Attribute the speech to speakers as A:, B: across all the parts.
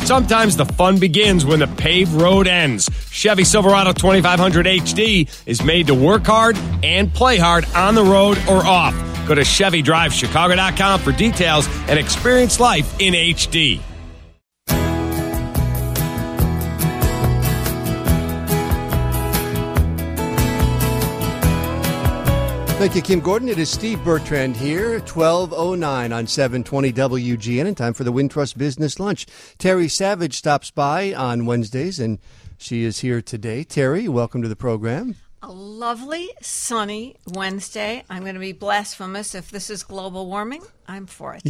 A: Sometimes the fun begins when the paved road ends. Chevy Silverado 2500 HD is made to work hard and play hard on the road or off. Go to ChevyDriveChicago.com for details and experience life in HD.
B: Thank you, Kim Gordon. It is Steve Bertrand here, 12:09 on 720 WGN, and time for the Wintrust Business Lunch. Terry Savage stops by on Wednesdays, and she is here today. Terry, welcome to the program.
C: A lovely, sunny Wednesday. I'm going to be blasphemous. If this is global warming, I'm for it.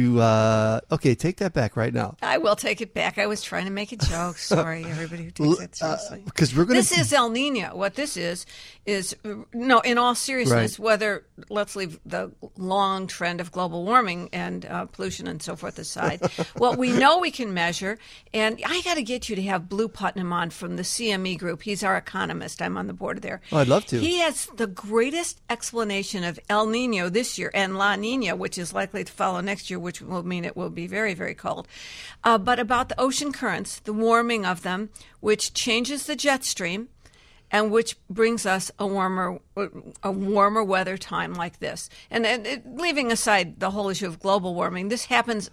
B: Okay, take that back right now.
C: I will take it back. I was trying to make a joke. Sorry, everybody who takes it seriously.
B: Because
C: This is El Nino. What this is, no, in all seriousness,
B: Right.
C: whether, let's leave the long trend of global warming and pollution and so forth aside, what we know we can measure, and I got to get you to have Blue Putnam on from the CME Group. He's our economist. I'm on the board there.
B: Oh, I'd love to.
C: He has the greatest explanation of El Nino this year and La Nina, which is likely to follow next year, which will mean it will be very, very cold. But about the ocean currents, the warming of them, which changes the jet stream and which brings us a warmer weather time like this. And leaving aside the whole issue of global warming, this happens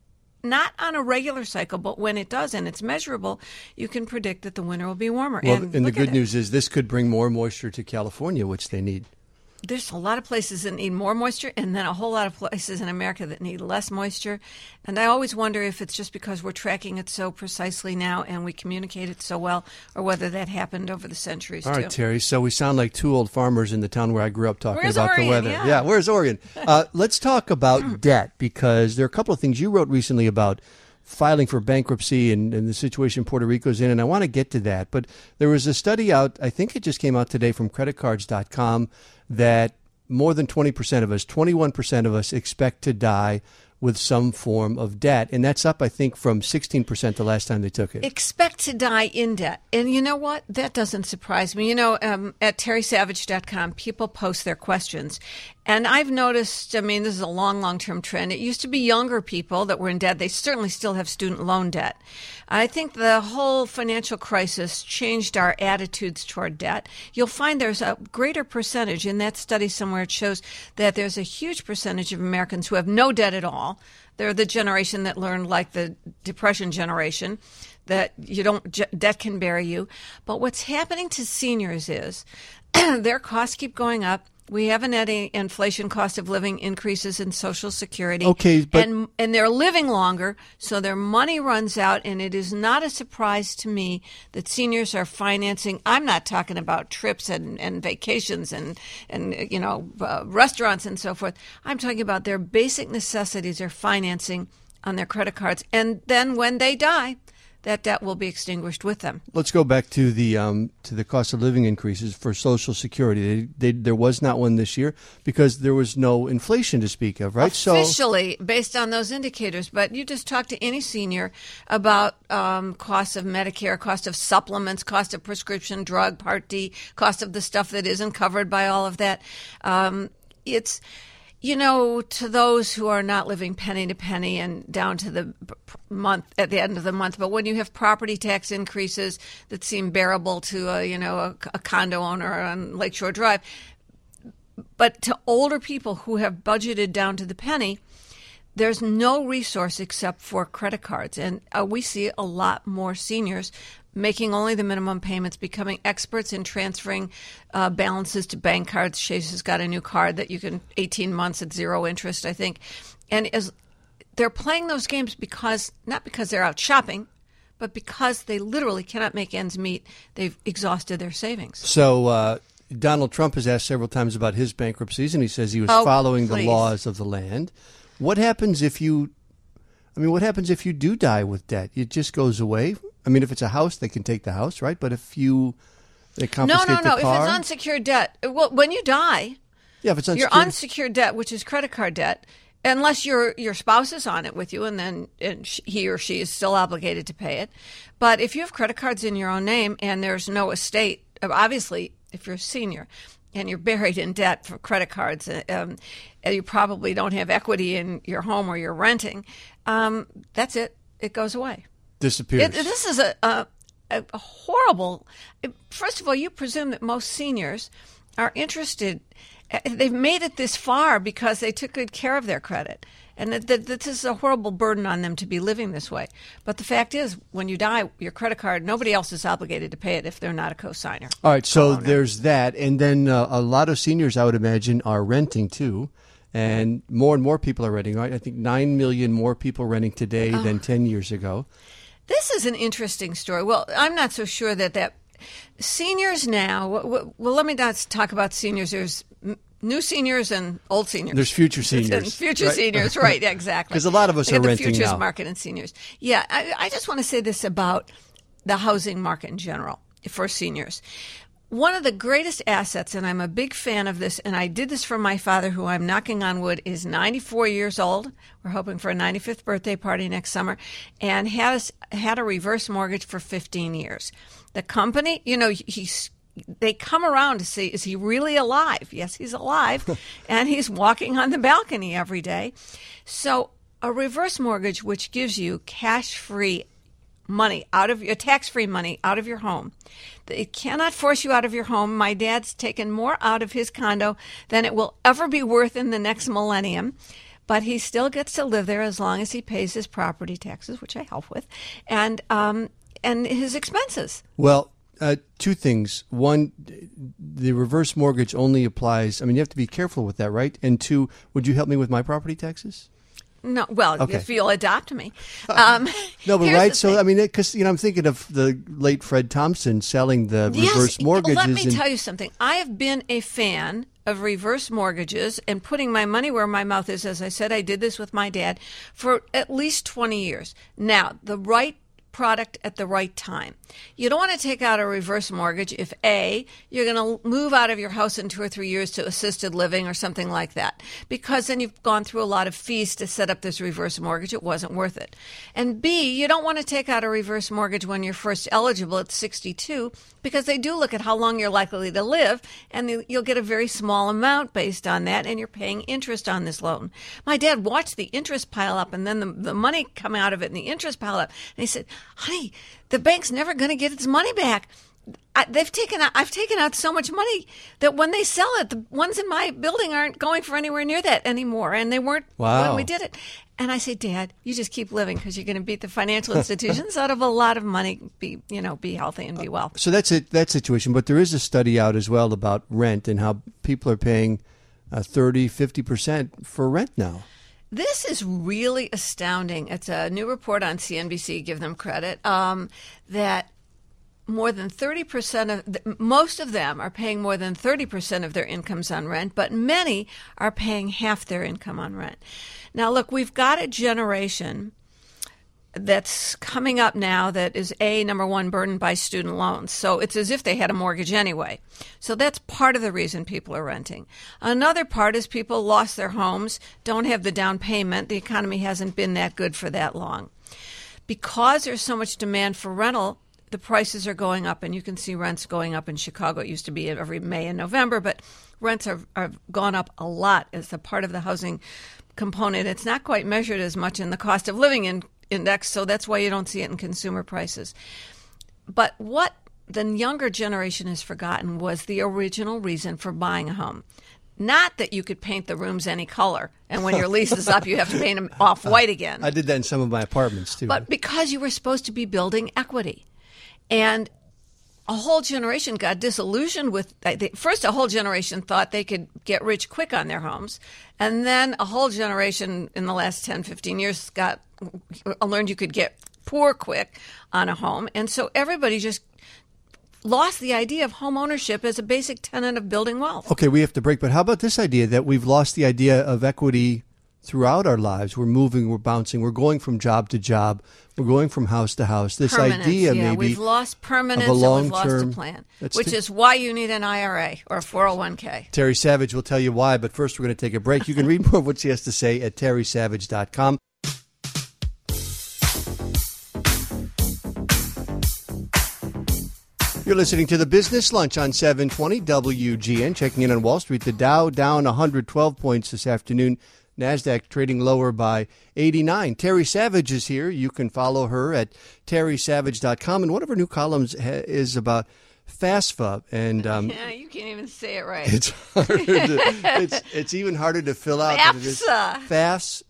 C: not on a regular cycle, but when it does and it's measurable, you can predict that the winter will be warmer.
B: Well, and the good news is this could bring more moisture to California, which they need.
C: There's a lot of places that need more moisture, and then a whole lot of places in America that need less moisture. And I always wonder if it's just because we're tracking it so precisely now and we communicate it so well, or whether that happened over the centuries,
B: All
C: too.
B: right, Terry. So we sound like two old farmers in the town where I grew up talking
C: Where's
B: about
C: Oregon?
B: the weather.
C: Yeah.
B: Where's Oregon? Let's talk about debt, because there are a couple of things you wrote recently about filing for bankruptcy and the situation Puerto Rico's in, and I want to get to that. But there was a study out, I think it just came out today from creditcards.com, that more than 20% of us, 21% of us expect to die with some form of debt. And that's up, I think, from 16% the last time they took it.
C: Expect to die in debt. And you know what? That doesn't surprise me. You know, at terrysavage.com, people post their questions. And I've noticed, I mean, this is a long-term trend. It used to be younger people that were in debt. They certainly still have student loan debt. I think the whole financial crisis changed our attitudes toward debt. You'll find there's a greater percentage in that study somewhere. It shows that there's a huge percentage of Americans who have no debt at all. They're the generation that learned, like the Depression generation, that debt can bury you. But what's happening to seniors is their costs keep going up. We haven't had any inflation, cost of living increases in Social Security.
B: Okay, but
C: and they're living longer, so their money runs out, and it is not a surprise to me that seniors are financing. I'm not talking about trips and vacations and restaurants and so forth. I'm talking about their basic necessities they're financing on their credit cards, and then when they die, that debt will be extinguished with them.
B: Let's go back to the cost of living increases for Social Security. There was not one this year because there was no inflation to speak of, right?
C: Officially, based on those indicators. But you just talk to any senior about costs of Medicare, cost of supplements, cost of prescription drug, Part D, cost of the stuff that isn't covered by all of that. It's... You know, to those who are not living penny to penny and down to the month at the end of the month, but when you have property tax increases that seem bearable to a condo owner on Lakeshore Drive, but to older people who have budgeted down to the penny, there's no resource except for credit cards, and we see a lot more seniors making only the minimum payments, becoming experts in transferring balances to bank cards. Chase has got a new card that you can 18 months at zero interest, I think. And as they're playing those games not because they're out shopping, but because they literally cannot make ends meet. They've exhausted their savings.
B: So Donald Trump has asked several times about his bankruptcies, and he says he was following the laws of the land. What happens if you do die with debt? It just goes away? I mean, if it's a house, they can take the house, right? But if they confiscate the car?
C: No. If it's unsecured debt, well, when you die,
B: if it's
C: your unsecured debt, which is credit card debt, unless your spouse is on it with you, and then he or she is still obligated to pay it. But if you have credit cards in your own name and there's no estate, obviously, if you're a senior and you're buried in debt for credit cards, and you probably don't have equity in your home or you're renting, that's it. It goes away.
B: disappears.
C: This is a horrible. First of all, you presume that most seniors are interested. They've made it this far because they took good care of their credit. And that this is a horrible burden on them to be living this way. But the fact is, when you die, your credit card, nobody else is obligated to pay it if they're not a co-signer.
B: All right, so there's that. And then a lot of seniors, I would imagine, are renting too. And more people are renting, right? I think 9 million more people renting today than 10 years ago.
C: This is an interesting story. Well, I'm not so sure that seniors now, well, let me not talk about seniors. There's new seniors and old seniors.
B: There's future seniors.
C: Seniors, right, exactly.
B: Because a lot of us are renting now.
C: The futures market and seniors. Yeah, I just want to say this about the housing market in general for seniors. One of the greatest assets, and I'm a big fan of this, and I did this for my father, who I'm knocking on wood, is 94 years old. We're hoping for a 95th birthday party next summer, and had a reverse mortgage for 15 years. The company, they come around to see, is he really alive? Yes, he's alive, and he's walking on the balcony every day. So a reverse mortgage, which gives you cash-free money tax-free money out of your home. It cannot force you out of your home. My dad's taken more out of his condo than it will ever be worth in the next millennium, but he still gets to live there as long as he pays his property taxes, which I help with, and his expenses.
B: Well, two things. One, the reverse mortgage only applies, you have to be careful with that, right? And two, would you help me with my property taxes?
C: No, well, okay. If you'll adopt me.
B: No, but right. So, because I'm thinking of the late Fred Thompson selling the reverse mortgages.
C: Let me tell you something. I have been a fan of reverse mortgages and putting my money where my mouth is. As I said, I did this with my dad for at least 20 years. Now, the right product at the right time. You don't want to take out a reverse mortgage if A, you're going to move out of your house in 2 or 3 years to assisted living or something like that, because then you've gone through a lot of fees to set up this reverse mortgage. It wasn't worth it. And B, you don't want to take out a reverse mortgage when you're first eligible at 62, because they do look at how long you're likely to live, and you'll get a very small amount based on that, and you're paying interest on this loan. My dad watched the interest pile up, and then the money come out of it, and the interest pile up, and he said, honey, the bank's never going to get its money back. I've taken out so much money that when they sell it, the ones in my building aren't going for anywhere near that anymore, and they weren't when we did it. And I say, Dad, you just keep living because you're going to beat the financial institutions out of a lot of money. Be healthy and be well.
B: So that's it. That situation. But there is a study out as well about rent and how people are paying 30-50% for rent now.
C: This is really astounding. It's a new report on CNBC, give them credit, that more than 30% most of them are paying more than 30% of their incomes on rent, but many are paying half their income on rent. Now, look, we've got a generation that's coming up now that is, number one, burdened by student loans. So it's as if they had a mortgage anyway. So that's part of the reason people are renting. Another part is people lost their homes, don't have the down payment. The economy hasn't been that good for that long. Because there's so much demand for rental, the prices are going up, and you can see rents going up in Chicago. It used to be every May and November, but rents have gone up a lot as a part of the housing component. It's not quite measured as much in the cost of living index, so that's why you don't see it in consumer prices. But what the younger generation has forgotten was the original reason for buying a home. Not that you could paint the rooms any color, and when your lease is up, you have to paint them off-white again.
B: I did that in some of my apartments, too.
C: But because you were supposed to be building equity. And a whole generation got disillusioned with, first a whole generation thought they could get rich quick on their homes, and then a whole generation in the last 10, 15 years learned you could get poor quick on a home. And so everybody just lost the idea of home ownership as a basic tenet of building wealth.
B: Okay, we have to break, but how about this idea that we've lost the idea of equity throughout our lives? We're moving, we're bouncing, we're going from job to job, we're going from house to house. This idea maybe
C: we've lost permanence
B: of a long
C: and we've lost a plan, which is why you need an IRA or a 401k.
B: Terry Savage will tell you why, but first we're going to take a break. You can read more of what she has to say at terrysavage.com. You're listening to the Business Lunch on 720 WGN. Checking in on Wall Street, the Dow down 112 points this afternoon, NASDAQ trading lower by 89. Terry Savage is here. You can follow her at terrysavage.com. And one of her new columns is about FAFSA. And
C: yeah, you can't even say it right.
B: It's harder it's even harder to fill out than it is. FAFSA.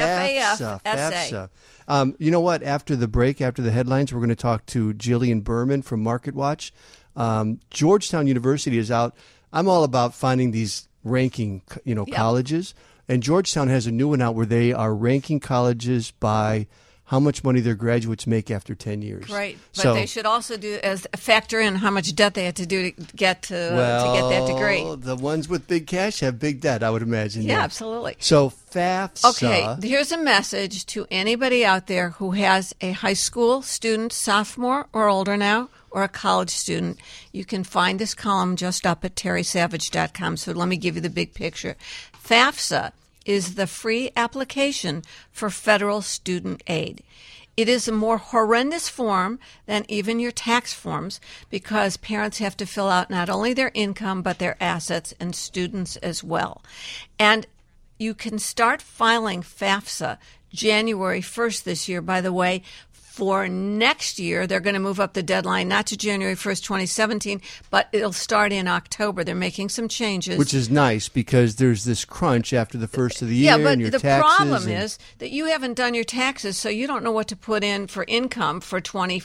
B: FAFSA. You know what? After the break, after the headlines, we're going to talk to Jillian Berman from MarketWatch. Georgetown University is out. I'm all about finding these ranking, colleges. And Georgetown has a new one out where they are ranking colleges by how much money their graduates make after 10 years.
C: Right. But they should also factor in how much debt they had to do to get that degree.
B: The ones with big cash have big debt, I would imagine.
C: Yeah, absolutely.
B: So FAFSA.
C: Okay, here's a message to anybody out there who has a high school student, sophomore or older now, or a college student. You can find this column just up at terrysavage.com. So let me give you the big picture. FAFSA is the free application for federal student aid. It is a more horrendous form than even your tax forms because parents have to fill out not only their income but their assets, and students as well. And you can start filing FAFSA January 1st this year, by the way. For next year, they're going to move up the deadline, not to January 1st, 2017, but it'll start in October. They're making some changes.
B: Which is nice because there's this crunch after the first of the year and your taxes.
C: Yeah, but the problem is that you haven't done your taxes, so you don't know what to put in for income for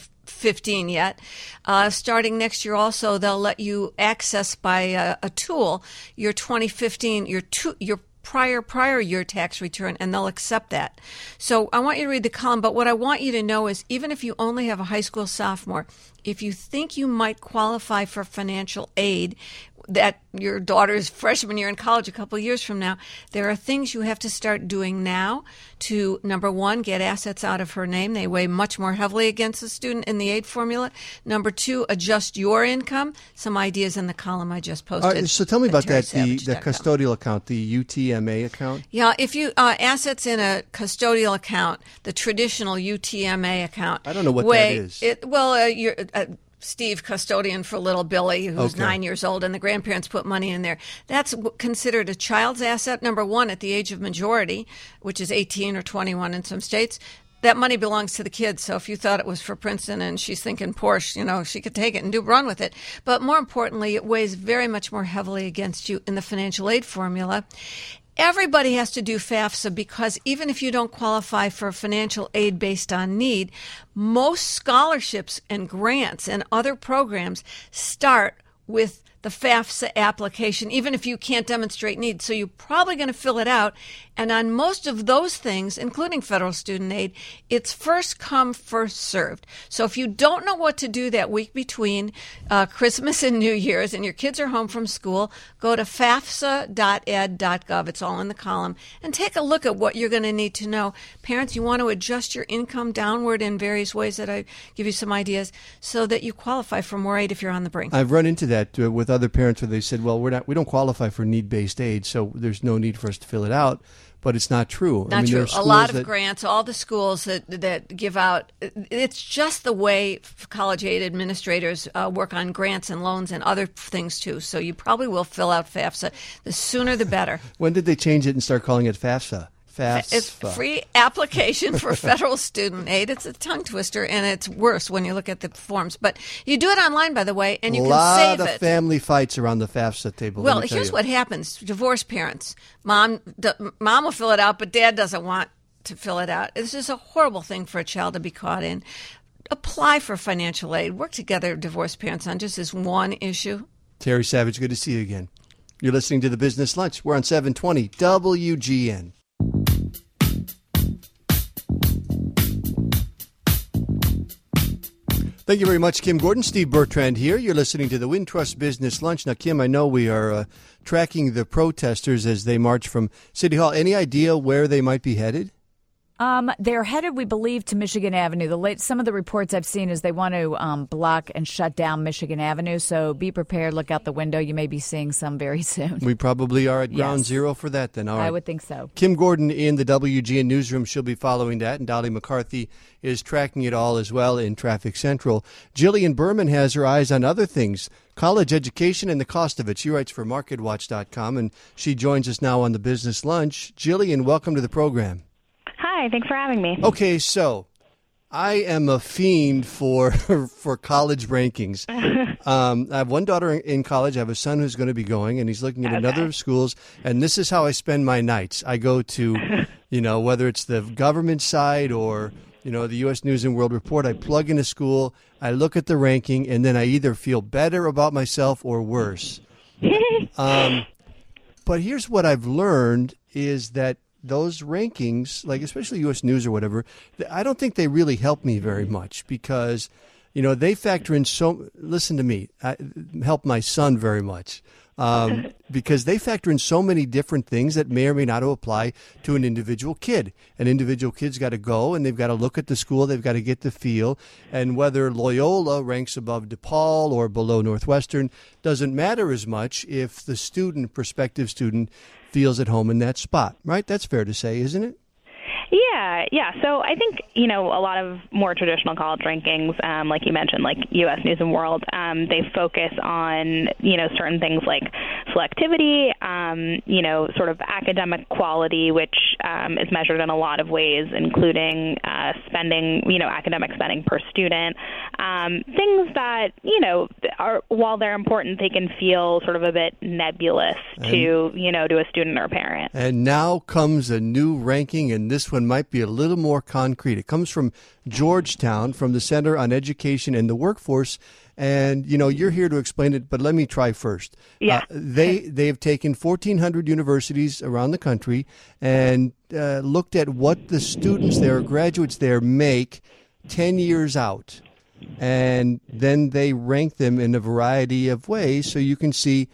C: 2015 yet. Starting next year also, they'll let you access by a tool your 2015, your prior year tax return, and they'll accept that. So I want you to read the column, but what I want you to know is even if you only have a high school sophomore, if you think you might qualify for financial aid that your daughter's freshman year in college a couple of years from now, there are things you have to start doing now to, number one, get assets out of her name. They weigh much more heavily against the student in the aid formula. Number two, adjust your income. Some ideas in the column I just posted.
B: So tell me about that, the custodial account, the UTMA account.
C: Yeah, if you assets in a custodial account, the traditional UTMA account.
B: I don't know what that is.
C: You're Steve, custodian for little Billy, who's 9 years old, and the grandparents put money in there. That's considered a child's asset, number one, at the age of majority, which is 18 or 21 in some states. That money belongs to the kids. So if you thought it was for Princeton and she's thinking Porsche, she could take it and run with it. But more importantly, it weighs very much more heavily against you in the financial aid formula. Everybody has to do FAFSA because even if you don't qualify for financial aid based on need, most scholarships and grants and other programs start with the FAFSA application, even if you can't demonstrate need. So you're probably going to fill it out. And on most of those things, including federal student aid, it's first come, first served. So if you don't know what to do that week between Christmas and New Year's and your kids are home from school, go to fafsa.ed.gov. It's all in the column. And take a look at what you're going to need to know. Parents, you want to adjust your income downward in various ways that I give you some ideas so that you qualify for more aid if you're on the brink.
B: I've run into that with other parents where they said, well, we don't qualify for need-based aid, so there's no need for us to fill it out. But it's not true.
C: Not true. A lot of grants, all the schools that give out, it's just the way college aid administrators work on grants and loans and other things too. So you probably will fill out FAFSA. The sooner the better.
B: When did they change it and start calling it FAFSA?
C: It's free application for federal student aid. It's a tongue twister, and it's worse when you look at the forms. But you do it online, by the way, and you can save it.
B: A lot of family fights around the FAFSA table.
C: Well, here's what happens. Divorced parents. Mom will fill it out, but dad doesn't want to fill it out. This is a horrible thing for a child to be caught in. Apply for financial aid. Work together, divorced parents, on just this one issue.
B: Terry Savage, good to see you again. You're listening to the Business Lunch. We're on 720 WGN. Thank you very much, Kim Gordon. Steve Bertrand here. You're listening to the Wintrust Business Lunch. Now, Kim, I know we are tracking the protesters as they march from City Hall. Any idea where they might be headed?
D: They're headed, we believe, to Michigan Avenue. Some of the reports I've seen is they want to block and shut down Michigan Avenue. So be prepared. Look out the window. You may be seeing some very soon.
B: We probably are at ground zero for that then. All right.
D: I would think so.
B: Kim Gordon in the WGN newsroom. She'll be following that. And Dolly McCarthy is tracking it all as well in Traffic Central. Jillian Berman has her eyes on other things. College education and the cost of it. She writes for MarketWatch.com, and she joins us now on the Business Lunch. Jillian, welcome to the program.
E: Hi, thanks for having me.
B: Okay, so I am a fiend for college rankings. I have one daughter in college. I have a son who's going to be going, and he's looking at another schools. And this is how I spend my nights. I go to, whether it's the government side or, the U.S. News and World Report. I plug in a school, I look at the ranking, and then I either feel better about myself or worse. But here's what I've learned is that those rankings, like especially U.S. News or whatever, I don't think they really help me very much because, they factor in listen to me, help my son very much because they factor in so many different things that may or may not apply to an individual kid. An individual kid's got to go and they've got to look at the school, they've got to get the feel, and whether Loyola ranks above DePaul or below Northwestern doesn't matter as much if the prospective student feels at home in that spot, right? That's fair to say, isn't it?
E: Yeah. So I think, a lot of more traditional college rankings, like you mentioned, like U.S. News and World, they focus on, certain things like selectivity, sort of academic quality, which is measured in a lot of ways, including spending, academic spending per student. Things that, while they're important, they can feel sort of a bit nebulous to a student or parent.
B: And now comes a new ranking, and this one might be a little more concrete. It comes from Georgetown, from the Center on Education and the Workforce. And, you're here to explain it, but let me try first.
E: Yeah.
B: They have taken 1,400 universities around the country and looked at what the students there, graduates there, make 10 years out. And then they rank them in a variety of ways so you can see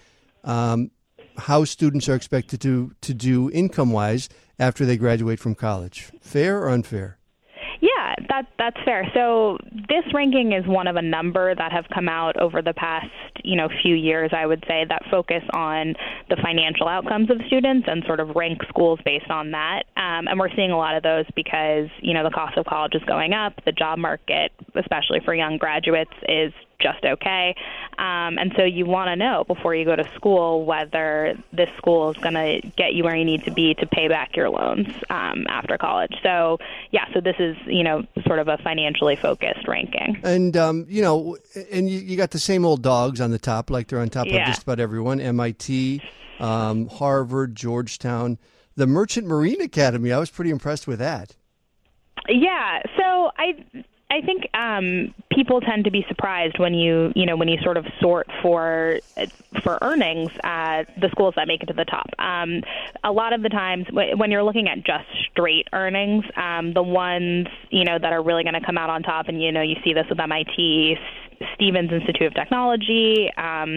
B: how students are expected to do income-wise after they graduate from college. Fair or unfair?
E: Yeah, that's fair. So this ranking is one of a number that have come out over the past, few years, I would say, that focus on the financial outcomes of students and sort of rank schools based on that. And we're seeing a lot of those because, the cost of college is going up. The job market, especially for young graduates, is just okay. And so you want to know before you go to school whether this school is going to get you where you need to be to pay back your loans after college. So, so this is, sort of a financially focused ranking.
B: And, and you got the same old dogs on the top, like they're on top of just about everyone, MIT, Harvard, Georgetown, the Merchant Marine Academy. I was pretty impressed with that. Yeah,
E: so I think people tend to be surprised when you sort of sort for earnings the schools that make it to the top. A lot of the times when you're looking at just straight earnings, the ones that are really going to come out on top, and you see this with MIT, Stevens Institute of Technology,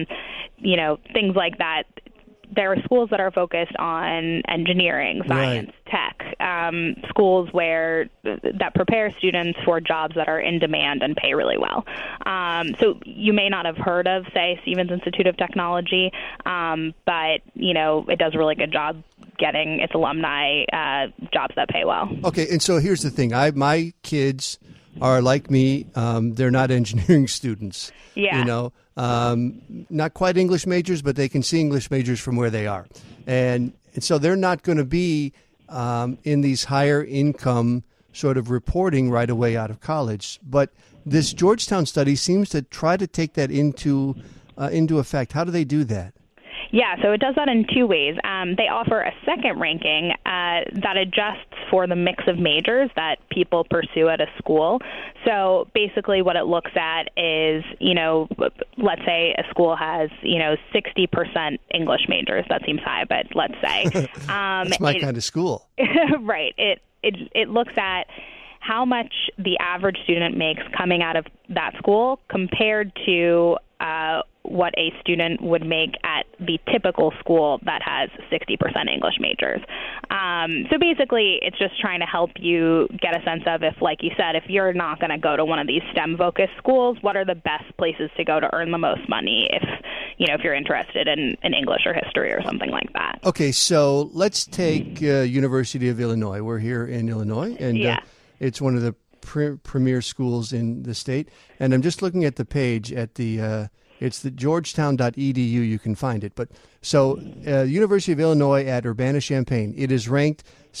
E: things like that. There are schools that are focused on engineering, science, tech, schools that prepare students for jobs that are in demand and pay really well. So you may not have heard of, say, Stevens Institute of Technology, but, it does a really good job getting its alumni jobs that pay well.
B: Okay, and so here's the thing. My kids are like me. They're not engineering students.
E: Yeah.
B: Not quite English majors, but they can see English majors from where they are. And so they're not going to be in these higher income sort of reporting right away out of college. But this Georgetown study seems to try to take that into effect. How do they do that?
E: Yeah, so it does that in two ways. They offer a second ranking that adjusts for the mix of majors that people pursue at a school. So basically what it looks at is, let's say a school has, 60% English majors. That seems high, but let's say.
B: That's my kind of school.
E: Right. It looks at how much the average student makes coming out of that school compared to what a student would make at the typical school that has 60% English majors. So basically, it's just trying to help you get a sense of if, like you said, if you're not going to go to one of these STEM-focused schools, what are the best places to go to earn the most money if you're interested in English or history or something like that.
B: Okay, so let's take University of Illinois. We're here in Illinois, and it's one of the premier schools in the state. And I'm just looking at the page at the it's the georgetown.edu. You can find it. But so University of Illinois at Urbana-Champaign, it is ranked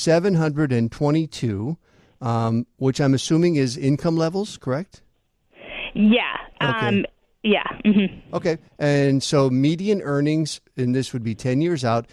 B: 722, which I'm assuming is income levels, correct?
E: Yeah.
B: Okay.
E: Yeah. Mm-hmm.
B: Okay. And so median earnings, and this would be 10 years out,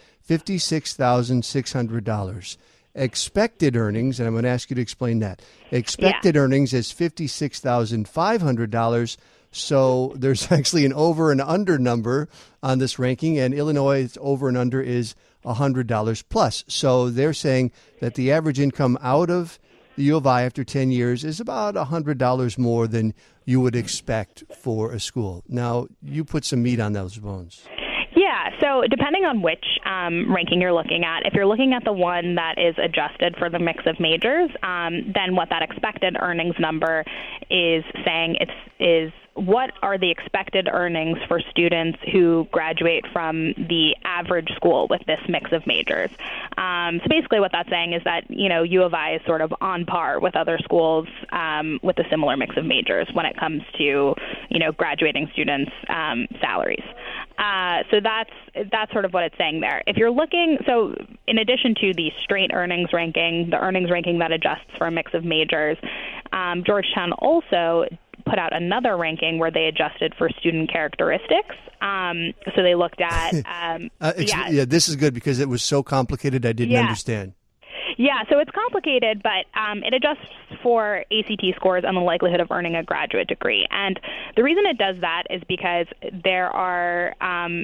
B: $56,600. Expected earnings, and I'm going to ask you to explain that. Expected earnings is $56,500. So there's actually an over and under number on this ranking, and Illinois' over and under is $100 plus. So they're saying that the average income out of the U of I after 10 years is about $100 more than you would expect for a school. Now, you put some meat on those bones.
E: Yeah, so depending on which ranking you're looking at, if you're looking at the one that is adjusted for the mix of majors, then what that expected earnings number is saying is what are the expected earnings for students who graduate from the average school with this mix of majors. So basically what that's saying is that, U of I is sort of on par with other schools with a similar mix of majors when it comes to, graduating students' salaries. So that's sort of what it's saying there. If you're looking, so in addition to the straight earnings ranking, the earnings ranking that adjusts for a mix of majors, Georgetown also put out another ranking where they adjusted for student characteristics. So they looked at...
B: this is good because it was so complicated I didn't understand.
E: Yeah, so it's complicated, but it adjusts for ACT scores and the likelihood of earning a graduate degree. And the reason it does that is because there are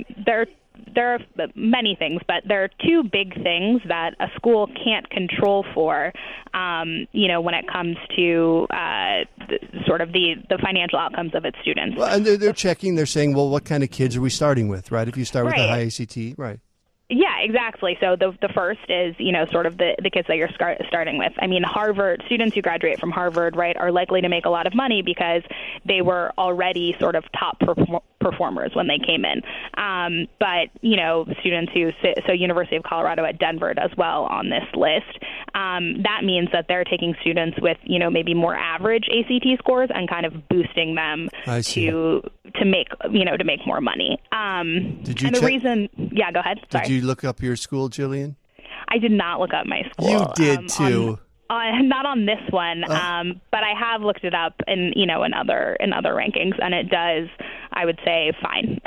E: many things, but there are two big things that a school can't control for, when it comes to sort of the financial outcomes of its students.
B: Well, and they're checking, they're saying, well, what kind of kids are we starting with, right? If you start with a high ACT, right.
E: Yeah, exactly. So the first is, sort of the kids that you're starting with. I mean, Harvard students who graduate from Harvard, right, are likely to make a lot of money because they were already sort of top performers when they came in. But, students so University of Colorado at Denver as well on this list, that means that they're taking students with, maybe more average ACT scores and kind of boosting them to make more money.
B: Did you
E: and the reason, go ahead. Sorry.
B: Did you look up your school, Jillian?
E: I did not look up my school.
B: You did too.
E: Not on this one, but I have looked it up in other rankings, and it does, I would say, fine.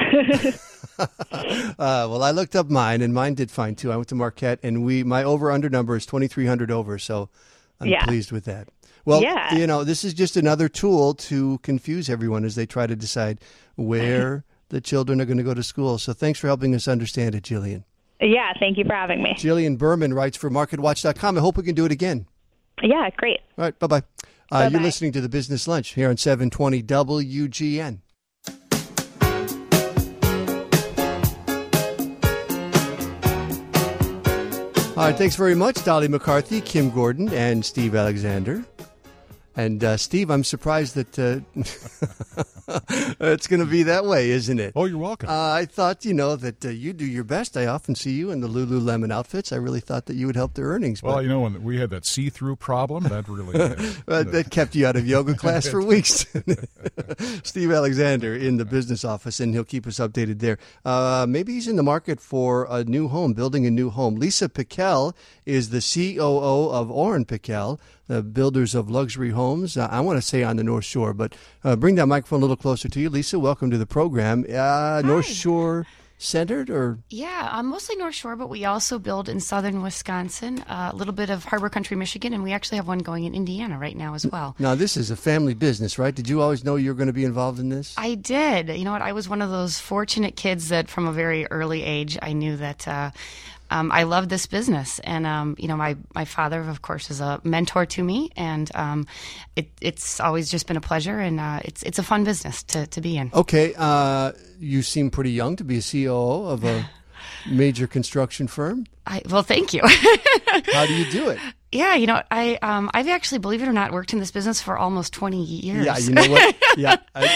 B: Well, I looked up mine, and mine did fine too. I went to Marquette, and my over/under number is 2,300 over, so I'm pleased with that. Well, this is just another tool to confuse everyone as they try to decide where the children are going to go to school. So thanks for helping us understand it, Jillian.
E: Yeah, thank you for having me.
B: Jillian Berman writes for MarketWatch.com. I hope we can do it again.
E: Yeah, great.
B: All right, bye-bye. You're listening to the Business Lunch here on 720 WGN. All right, thanks very much, Dolly McCarthy, Kim Gordon, and Steve Alexander. And Steve, I'm surprised that it's going to be that way, isn't it?
F: Oh, you're welcome.
B: I thought, that you do your best. I often see you in the Lululemon outfits. I really thought that you would help their earnings.
F: Well, when we had that see-through problem, that really
B: that kept you out of yoga class for weeks. Steve Alexander in the business office, and he'll keep us updated there. Maybe he's in the market for a new home, building a new home. Lisa Piquel is the COO of Orrin Piquel, the builders of luxury homes. I want to say on the North Shore, but bring that microphone a little closer to you. Lisa, welcome to the program. North Shore centered, or?
G: Yeah, mostly North Shore, but we also build in southern Wisconsin, a little bit of Harbor Country, Michigan, and we actually have one going in Indiana right now as well.
B: Now, this is a family business, right? Did you always know you were going to be involved in this?
G: I did. You know what? I was one of those fortunate kids that from a very early age, I knew that I love this business. And, my father, of course, is a mentor to me. And it's always just been a pleasure. And it's a fun business to be in.
B: Okay. You seem pretty young to be a COO of a major construction firm.
G: Well, thank you.
B: How do you do it?
G: Yeah, I've actually, believe it or not, worked in this business for almost 20 years.
B: Yeah, you know what? Yeah,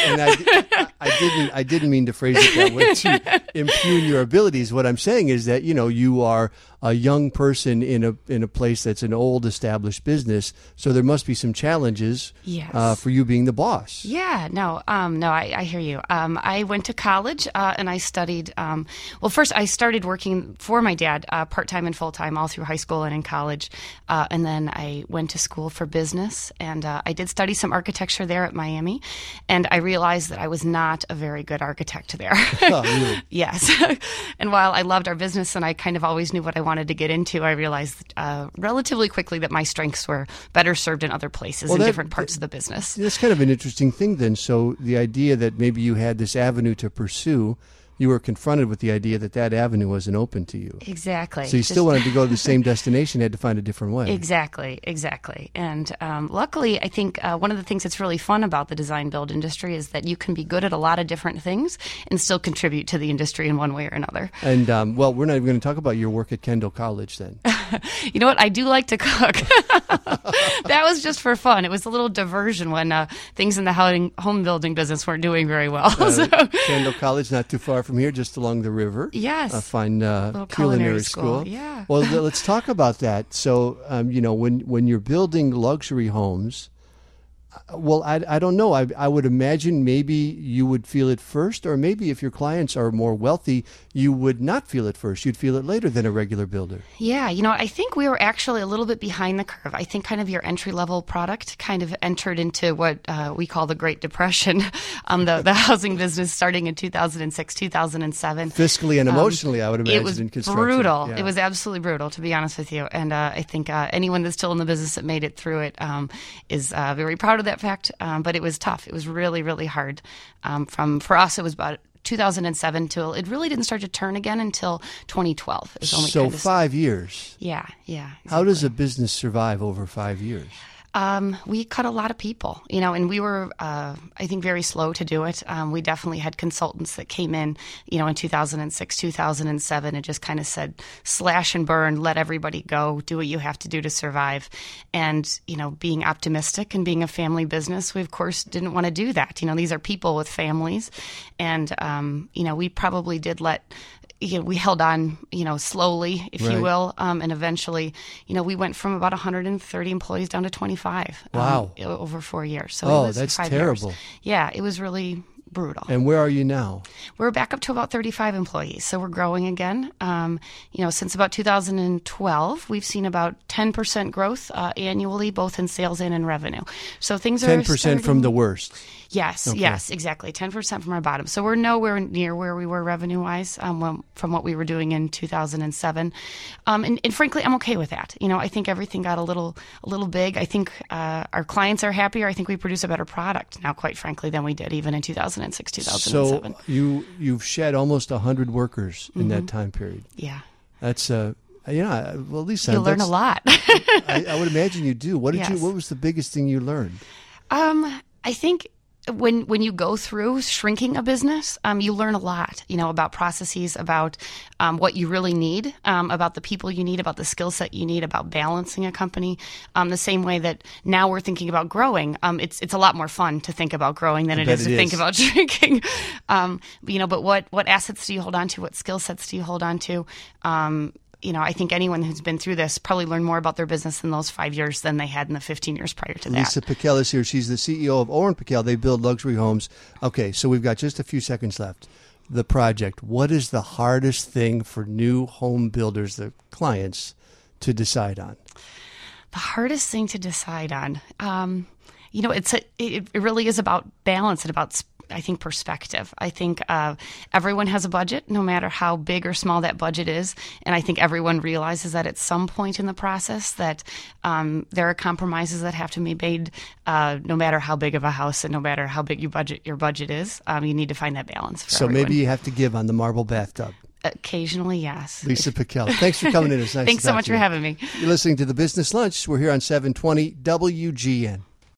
B: I didn't mean to phrase it that way to impugn your abilities. What I'm saying is that you are a young person in a place that's an old established business, so there must be some challenges.
G: Yes.
B: For you being the boss.
G: Yeah, no, I hear you. I went to college and I studied. First I started working for my dad part-time and full-time all through high school and in college. And then I went to school for business, and I did study some architecture there at Miami, and I realized that I was not a very good architect there.
B: Oh, really?
G: Yes. And while I loved our business and I kind of always knew what I wanted to get into, I realized relatively quickly that my strengths were better served in other places in different parts of the business.
B: That's kind of an interesting thing then. So the idea that maybe you had this avenue to pursue, you were confronted with the idea that avenue wasn't open to you.
G: Exactly.
B: So you still wanted to go to the same destination, had to find a different way.
G: Exactly. And luckily, I think one of the things that's really fun about the design build industry is that you can be good at a lot of different things and still contribute to the industry in one way or another.
B: And, we're not even going to talk about your work at Kendall College then.
G: You know what? I do like to cook. That was just for fun. It was a little diversion when things in the home building business weren't doing very well.
B: Kendall College, not too far from here, just along the river.
G: Yes.
B: A fine
G: culinary school. Yeah.
B: Well, let's talk about that. So, when you're building luxury homes, I don't know. I would imagine maybe you would feel it first, or maybe if your clients are more wealthy, you would not feel it first. You'd feel it later than a regular builder. Yeah,
G: I think we were actually a little bit behind the curve. I think kind of your entry-level product kind of entered into what we call the Great Depression, the housing business starting in 2006, 2007.
B: Fiscally and emotionally, I would imagine,
G: it was
B: in construction.
G: Brutal.
B: Yeah.
G: It was absolutely brutal, to be honest with you. And I think anyone that's still in the business that made it through it is very proud of that fact, but it was tough. It was really, really hard. For us, it was about 2007 till it really didn't start to turn again until 2012.
B: So 5 years.
G: Yeah. Exactly.
B: How does a business survive over 5 years?
G: We cut a lot of people, and we were, I think, very slow to do it. We definitely had consultants that came in, in 2006, 2007, and just kind of said, slash and burn, let everybody go, do what you have to do to survive. And, being optimistic and being a family business, we, of course, didn't want to do that. These are people with families. And, we probably did we held on, slowly, if you will. And eventually, we went from about 130 employees down to 25.
B: Wow.
G: Over 4 years. So
B: that's
G: 5
B: terrible.
G: Years. Yeah, it was really brutal.
B: And where are you now?
G: We're back up to about 35 employees. So we're growing again. Since about 2012, we've seen about 10% growth annually, both in sales and in revenue. So things are
B: 10% from the worst.
G: Yes,
B: Okay.
G: Yes, exactly. 10% from our bottom. So we're nowhere near where we were revenue-wise from what we were doing in 2007. And frankly, I'm okay with that. I think everything got a little big. I think our clients are happier. I think we produce a better product now, quite frankly, than we did even in 2006, 2007.
B: So you've shed almost 100 workers in that time period.
G: Yeah.
B: That's well, at least
G: you learn a lot.
B: I would imagine you do. What was the biggest thing you learned?
G: I think when you go through shrinking a business, you learn a lot, about processes, about what you really need, about the people you need, about the skill set you need, about balancing a company. The same way that now we're thinking about growing. It's a lot more fun to think about growing than it is to think about shrinking. But what assets do you hold on to? What skill sets do you hold on to? I think anyone who's been through this probably learned more about their business in those 5 years than they had in the 15 years prior to that.
B: Lisa Piquel is here. She's the CEO of Oren Piquel. They build luxury homes. Okay, so we've got just a few seconds left. The project. What is the hardest thing for new home builders, the clients, to decide on?
G: The hardest thing to decide on, it really is about balance and about I think perspective. I think everyone has a budget, no matter how big or small that budget is. And I think everyone realizes that at some point in the process that there are compromises that have to be made, no matter how big of a house and no matter how big your budget is. You need to find that balance for everyone.
B: Maybe you have to give on the marble bathtub.
G: Occasionally, yes.
B: Lisa Pickell, thanks for coming in. It's nice
G: Thanks
B: to
G: so
B: talk
G: much
B: to
G: for
B: you.
G: having me.
B: You're listening to The Business Lunch. We're here on 720 WGN.